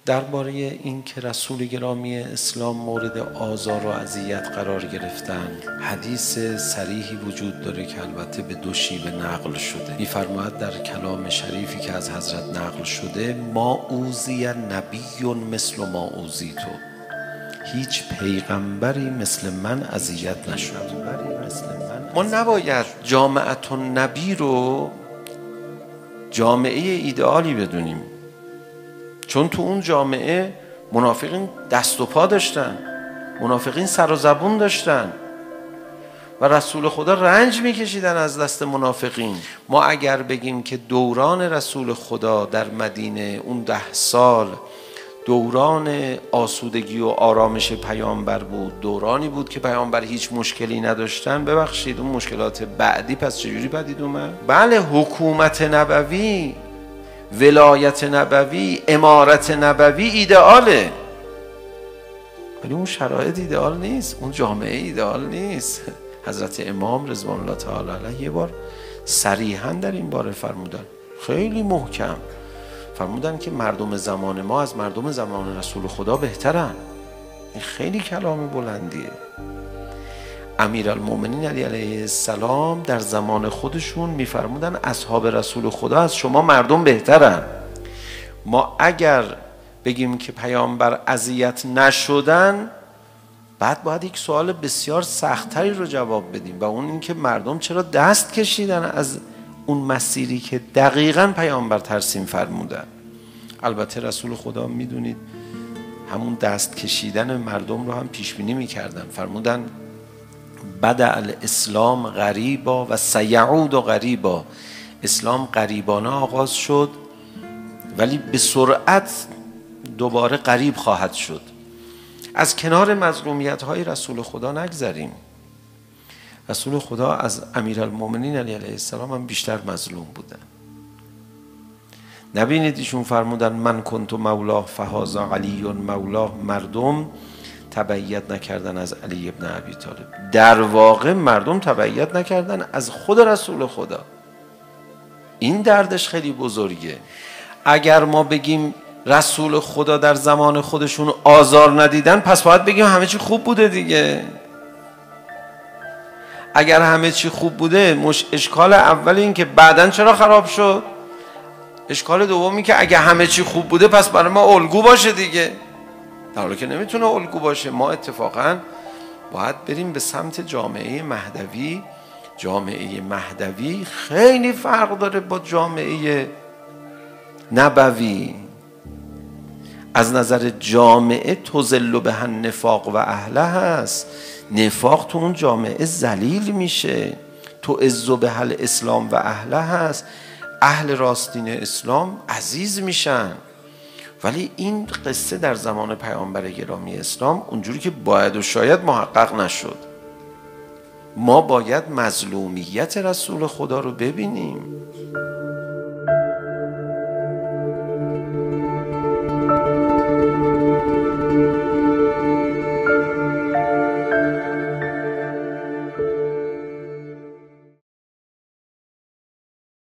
درباره این که رسول گرامی اسلام مورد آزار و اذیت قرار گرفتن حدیث صریحی وجود داره که البته به دو شیوه نقل شده. می‌فرماید در کلام شریفی که از حضرت نقل شده: ما اوذی نبی مثل ما اوذیتو، هیچ پیغمبری مثل من اذیت نشد. ما نباید جامعه النبی رو جامعه ایدئالی بدونیم، چون تو اون جامعه منافقین دست و پا داشتن، منافقین سر و زبون داشتن و رسول خدا رنج میکشیدن از دست منافقین. ما اگر بگیم که دوران رسول خدا در مدینه اون 10 سال دوران آسودگی و آرامش پیامبر بود، دورانی بود که پیامبر هیچ مشکلی نداشتن، ببخشید اون مشکلات بعدی پس چجوری پدید اومد؟ بله، حکومت نبوی، ولایت نبوی، امارت نبوی ایدئاله، ولی اون شرایط ایدئال نیست، اون جامعه ایدئال نیست. حضرت امام رضوان الله تعالی علیه یه بار صریحاً در این باره فرمودن، خیلی محکم فرمودن که مردم زمان ما از مردم زمان رسول خدا بهترن. این خیلی کلام بلندیه. امیرالمومنین علی علیه السلام در زمان خودشون میفرمودن اصحاب رسول خدا از شما مردم بهترن. ما اگر بگیم که پیامبر اذیت نشدن، بعد باید یک سوال بسیار سخت‌تری رو جواب بدیم و اون این که مردم چرا دست کشیدن از اون مسیری که دقیقاً پیامبر ترسیم فرمودن. البته رسول خدا میدونید همون دست کشیدن مردم رو هم پیش بینی میکردن. فرمودن بدأ الاسلام غریبا و سیعود غریبا، اسلام غریبانه آغاز شد ولی به سرعت دوباره غریب خواهد شد. از کنار مظلومیت های رسول خدا نگذریم. رسول خدا از امیرالمومنین علی علیه السلام هم بیشتر مظلوم بودن. نبینید ایشون فرمودن من کنت مولاه فهذا علی مولاه، مردم تبعیت نکردن از علی ابن ابی طالب، در واقع مردم تبعیت نکردن از خود رسول خدا. این دردش خیلی بزرگه. اگر ما بگیم رسول خدا در زمان خودشون آزار ندیدن، پس باید بگیم همه چی خوب بوده دیگه. اگر همه چی خوب بوده، اشکال اول این که بعدن چرا خراب شد، اشکال دومی که اگر همه چی خوب بوده پس برای ما الگو باشه دیگه، در حالی که نمیتونه الگو باشه. ما اتفاقا باید بریم به سمت جامعه مهدوی. جامعه مهدوی خیلی فرق داره با جامعه نبوی. از نظر جامعه تذل بها النفاق و اهله هست. نفاق تو اون جامعه ذلیل میشه، تعز بها الاسلام و اهله هست. اهل راستین اسلام عزیز میشن. ولی این قصه در زمان پیامبر گرامی اسلام اونجوری که باید و شاید محقق نشد. ما باید مظلومیت رسول خدا رو ببینیم.